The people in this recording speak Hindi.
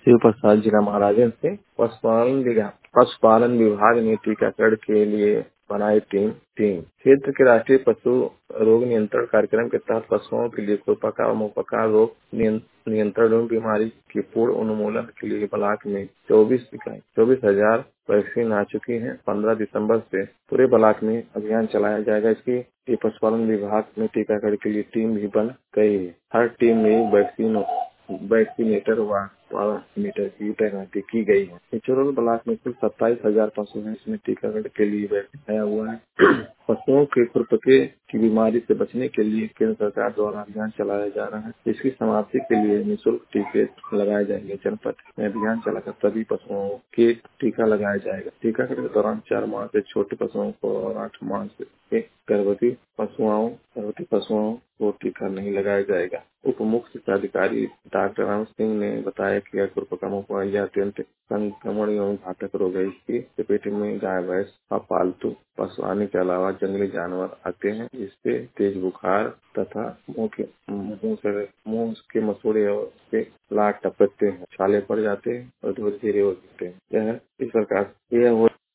शिव प्रसाद जिला महाराजगंज से। पशुपालन विभाग ने टीकाकरण के लिए बनाई टीम। क्षेत्र के राष्ट्रीय पशु रोग नियंत्रण कार्यक्रम के तहत पशुओं के लिए खुरपका और मुंहपका रोग नियंत्रण एवं बीमारी के पूर्ण उन्मूलन के लिए ब्लॉक में 24,000 वैक्सीन आ चुकी है। 15 दिसंबर से पूरे ब्लॉक में अभियान चलाया जाएगा। इसकी ये पशुपालन विभाग में टीकाकरण के लिए टीम भी बन गई है। हर टीम में वैक्सीनेटर व मीटर की तैनाती की गई है। पिछोर ब्लॉक में कुल 27,000 पशु हैं। इसमें टीकाकरण के लिए वैक्सीन आया हुआ है। पशुओं के खुरपके की बीमारी से बचने के लिए केंद्र सरकार द्वारा अभियान चलाया जा रहा है। इसकी समाप्ति के लिए निःशुल्क टीके लगाए जाएंगे। जनपद में अभियान चलाकर सभी पशुओं के टीका लगाया जाएगा। टीकाकरण के दौरान 4 माह से छोटे पशुओं को और 8 माह से गर्भवती पशुओं को टीका नहीं लगाया जाएगा। उप मुख्य शिक्षा अधिकारी डॉक्टर राम सिंह ने बताया कि खुरपका मुंहपका अत्यंत संक्रमण एवं घातक रोग है। इसकी चपेट में गाय भैंस और पालतू पशु आने के अलावा जंगली जानवर आते हैं, जिससे तेज बुखार तथा मुंह के मसूड़े और उसके लार टपकते हैं, छाले पड़ जाते हैं और धीरे हो जाते हैं। यह इस प्रकार यह